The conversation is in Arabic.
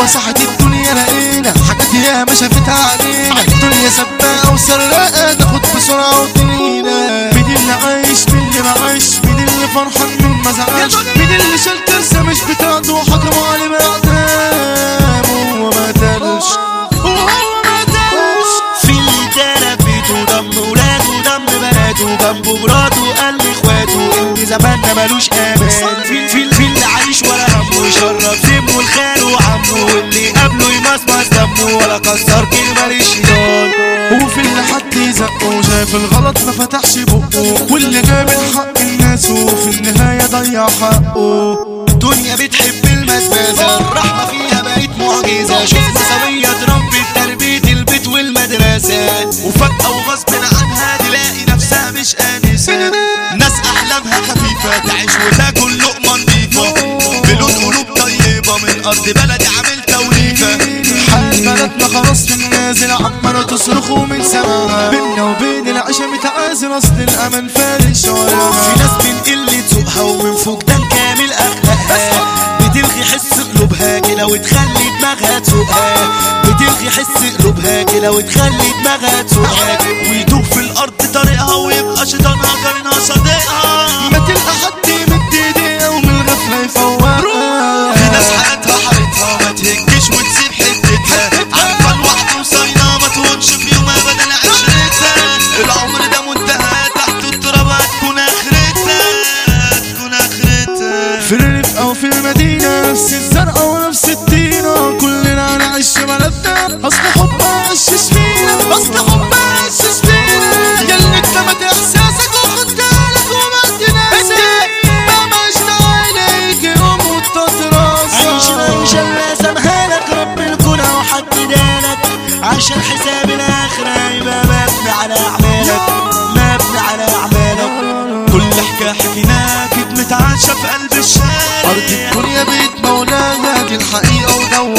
جوا ساحة الدنيا لقينا حاجات ياما شافتها علينا. الدنيا سباقة وسراقة تاخد بسرعة وتنينا. مين اللي عايش مين اللي معاش، مين اللي فرحان مين ما زعلش، مين اللي شال كارثة مش بتاعته وحكموا عليه بإعدام وما تلش في اللي اتدرب بيته دم ولاده دم بناته جنبه مراته قال لاخواته ان زماننا ملوش امان. في اللي عايش ولا همه يشرب سمه لخاله وعمه واللي قبله يمصمص دمه ولا كسر كلمه للشيطان. وفي اللي حد يزقه وشاف الغلط ما فتحش بقه واللي جاب الحق الناس وفي النهايه ضيع حقه. دنيا بتحب المزازه الرحمه فيها بقت معجزه. شفنا سويه تربي تربيه البيت والمدرسه وفجاه وغصب عنها تلاقي نفسها مش انسه. ناس احلامها خفيفه تعيش وتاكل لقمه نضيفه بلون قلوب طيبه من ارض بلدي عامل توليفه. حال بلدنا خلاص في النازل عمالة تصرخوا من سماها. بينا وبين العشا متعازل اصل الامل فارق شوارعها. في ناس بنقل ذوقها ومن فقدان كامل اخلاقها بتلغي حس قلوبها كده وتخلي دماغها تسوقها. بتلغي حس قلوبها كده وتخلي دماغها تسوقها. ويدوب في الارض طريقها ويبقى شيطانها قرنها صديقها. ما تلقى حد يمد ايديها ومن الغفله يفوقها. في ناس حياتها حارتها ما تهجش وتسيب حتتها. عارفه الوحده وصاينه ما تهونش في يوم ابدا عشرتها. العمر ده منتهى تحت التراب هتكون اخرتها هتكون اخرتها. في الريف او في المدينه نفس الزرقاء ونفس الطينه كلنا هنعيش في بلدنا. اصل حبها عشش فينا اصل حبها عشش فينا. ياللي اتلمت احساسك وخد بالك وما تناسك مهما عشت عينيك يوم وطت راسك. عيش اللي سامحالك رب الكون وحددالك عشان حساب الاخره يبقى مبني على اعمالك مبني على اعمالك. كل حكايه حكيناها كانت متعاشه في قلب الشارع. ارض الدنيا بيت مولانا دي الحقيقه ودولة